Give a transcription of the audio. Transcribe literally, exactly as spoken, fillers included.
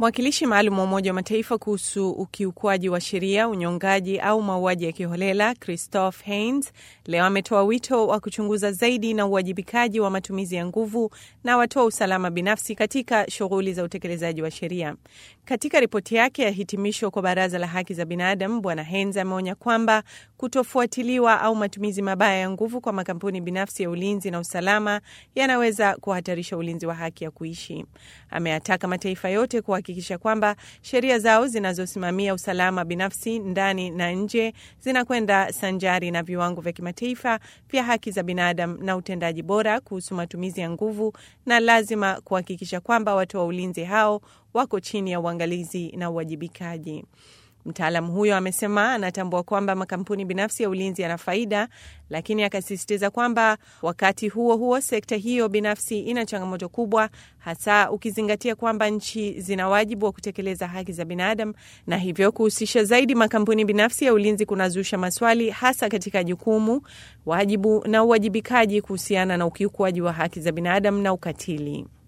Mwakilishi maalum wa Umoja wa Mataifa kuhusu ukiukwaji wa sheria, unyongaji au mauaji ya kiholela, Christophe Heyns, leo ametoa wito wa kuchunguza zaidi na uwajibikaji wa matumizi ya nguvu na watoa usalama binafsi katika shughuli za utekelezaji wa sheria. Katika ripoti yake ya hitimisho kwa Baraza la Haki za Binadamu, Bwana Heyns ameonya kwamba kutofuatiliwa au matumizi mabaya ya nguvu kwa makampuni binafsi ya ulinzi na usalama yanaweza kuhatarisha ulinzi wa haki ya kuishi. Ameataka mataifa yote kuhakikisha kwamba sheria zao zinazosimamia usalama binafsi ndani na nje zinakwenda sanjari na viwango vya kimataifa vya haki za binadamu na utendaji bora kuhusu matumizi ya nguvu, na lazima kuhakikisha kwamba watu wa ulinzi hao wako chini ya uangalizi na uwajibikaji. Mtaalamu huyo amesema anatambua kwamba makampuni binafsi ya ulinzi yana faida, lakini akasisitiza kwamba wakati huo huo sekta hiyo binafsi ina changamoto kubwa, hasa ukizingatia kwamba nchi zina wajibu wa kutekeleza haki za binadamu, na hivyo kuhusisha zaidi makampuni binafsi ya ulinzi kunazusha maswali hasa katika jukumu, wajibu na uwajibikaji kuhusiana na ukiukwaji wa haki za binadamu na ukatili.